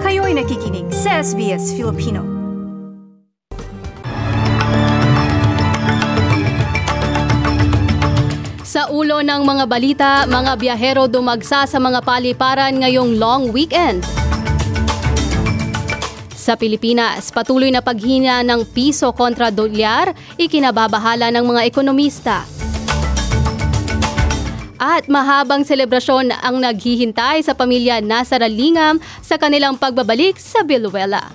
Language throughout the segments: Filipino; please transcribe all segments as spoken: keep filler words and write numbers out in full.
Kayo'y nakikinig sa S B S Filipino. Sa ulo ng mga balita, mga biyahero dumagsa sa mga paliparan ngayong long weekend. Sa Pilipinas, patuloy na paghina ng piso kontra dolyar, ikinababahala ng mga ekonomista. At mahabang selebrasyon ang naghihintay sa pamilya Nasaralingam sa kanilang pagbabalik sa Biluela.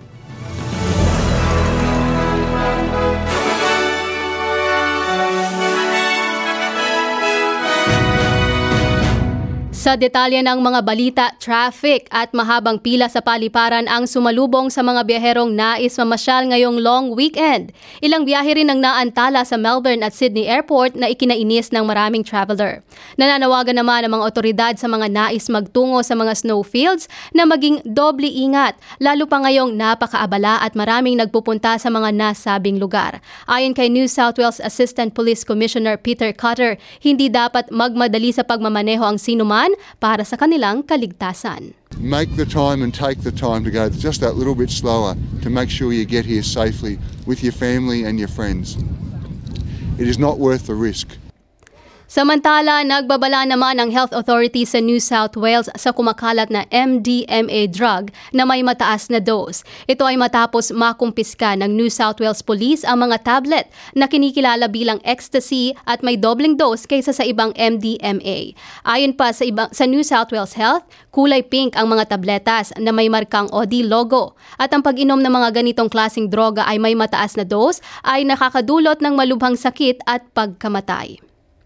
Sa detalye ng mga balita, traffic at mahabang pila sa paliparan ang sumalubong sa mga biyaherong nais mamasyal ngayong long weekend. Ilang biyahe rin ang naantala sa Melbourne at Sydney Airport na ikinainis ng maraming traveler. Nananawagan naman ang mga otoridad sa mga nais magtungo sa mga snowfields na maging doble ingat, lalo pa ngayong napakaabala at maraming nagpupunta sa mga nasabing lugar. Ayon kay New South Wales Assistant Police Commissioner Peter Cotter, hindi dapat magmadali sa pagmamaneho ang sinuman para sa kanilang kaligtasan. Make the time and take the time to go just that little bit slower to make sure you get here safely with your family and your friends. It is not worth the risk. Samantala, nagbabala naman ang health authority sa New South Wales sa kumakalat na M D M A drug na may mataas na dose. Ito ay matapos makumpiska ng New South Wales Police ang mga tablet na kinikilala bilang ecstasy at may dobling dose kaysa sa ibang M D M A. Ayon pa sa, ibang, sa New South Wales Health, kulay pink ang mga tabletas na may markang O D logo. At ang pag-inom ng mga ganitong klaseng droga ay may mataas na dose ay nakakadulot ng malubhang sakit at pagkamatay.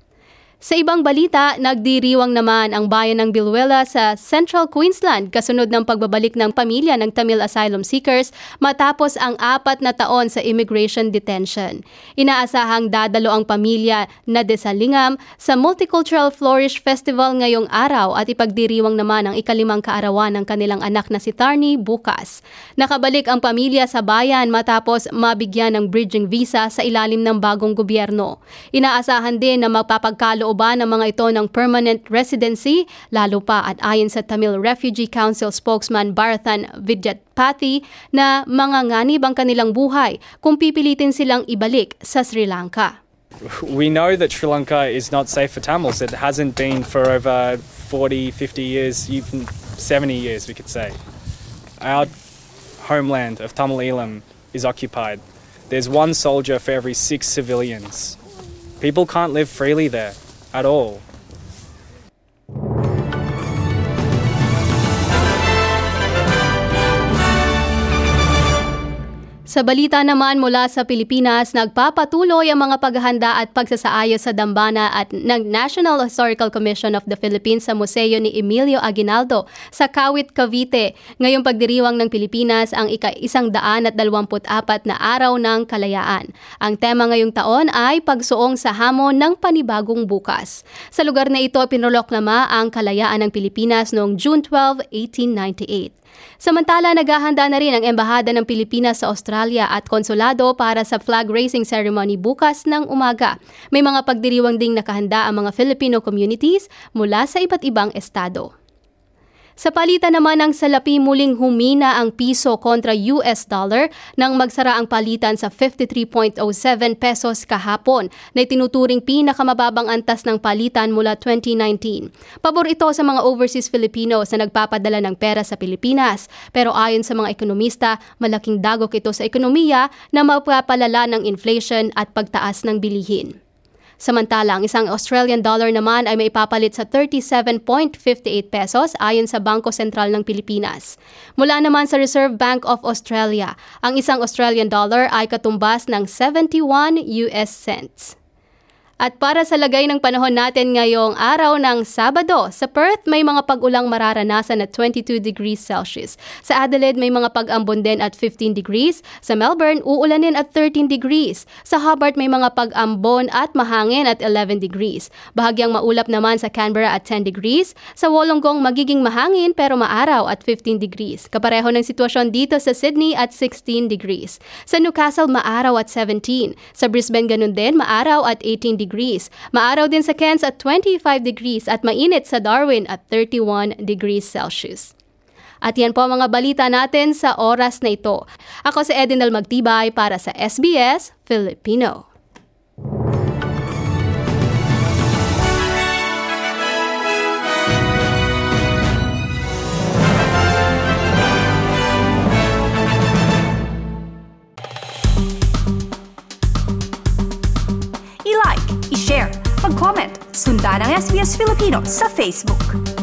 Sa ibang balita, nagdiriwang naman ang bayan ng Biluela sa Central Queensland kasunod ng pagbabalik ng pamilya ng Tamil asylum seekers matapos ang apat na taon sa immigration detention. Inaasahang dadalo ang pamilya na Desalingam sa Multicultural Flourish Festival ngayong araw at ipagdiriwang naman ang ikalimang kaarawan ng kanilang anak na si Tarni bukas. Nakabalik ang pamilya sa bayan matapos mabigyan ng bridging visa sa ilalim ng bagong gobyerno. Inaasahan din na magpapagkaloob ng mga ito ng permanent residency, lalo pa at ayon sa Tamil Refugee Council spokesman Bharathan Vidyatpathy na manganganib ang kanilang buhay kung pipilitin silang ibalik sa Sri Lanka. We know that Sri Lanka is not safe for Tamils. It hasn't been for over forty, fifty years, even seventy years we could say. Our homeland of Tamil Eelam is occupied. There's one soldier for every six civilians. People can't live freely there at all. Sa balita naman mula sa Pilipinas, nagpapatuloy ang mga paghahanda at pagsasaayos sa dambana at ng National Historical Commission of the Philippines sa museo ni Emilio Aguinaldo sa Kawit, Cavite. Ngayong pagdiriwang ng Pilipinas ang ika-isang daan at dalawamput apat na araw ng kalayaan. Ang tema ngayong taon ay pagsuong sa hamon ng panibagong bukas. Sa lugar na ito, pinroklama ang kalayaan ng Pilipinas noong June twelfth, eighteen ninety-eight. Samantala, naghahanda na rin ang Embahada ng Pilipinas sa Australia at konsulado para sa flag raising ceremony bukas ng umaga. May mga pagdiriwang ding nakahanda ang mga Filipino communities mula sa iba't ibang estado. Sa palitan naman ng salapi, muling humina ang piso kontra U S dollar nang magsara ang palitan sa fifty-three point oh seven pesos kahapon na itinuturing pinakamababang antas ng palitan mula twenty nineteen. Pabor ito sa mga overseas Filipinos na nagpapadala ng pera sa Pilipinas. Pero ayon sa mga ekonomista, malaking dagok ito sa ekonomiya na mapapalala ng inflation at pagtaas ng bilihin. Samantala, ang isang Australian dollar naman ay may papalit sa thirty-seven point five eight pesos ayon sa Bangko Sentral ng Pilipinas. Mula naman sa Reserve Bank of Australia, ang isang Australian dollar ay katumbas ng seventy-one U S cents. At para sa lagay ng panahon natin ngayong araw ng Sabado, sa Perth may mga pag-ulang mararanasan at twenty-two degrees Celsius. Sa Adelaide may mga pag-ambon din at fifteen degrees. Sa Melbourne, uulanin at thirteen degrees. Sa Hobart may mga pag-ambon at mahangin at eleven degrees. Bahagyang maulap naman sa Canberra at ten degrees. Sa Wollongong magiging mahangin pero maaraw at fifteen degrees. Kapareho ng sitwasyon dito sa Sydney at sixteen degrees. Sa Newcastle maaraw at seventeen. Sa Brisbane ganun din, maaraw at eighteen degrees. Maaraw din sa Cairns at twenty-five degrees at mainit sa Darwin at thirty-one degrees Celsius. At yan po ang mga balita natin sa oras na ito. Ako si Edinel Magtibay para sa S B S Filipino. I-like, i-share, mag-comment, sundan ang S B S Filipino sa Facebook.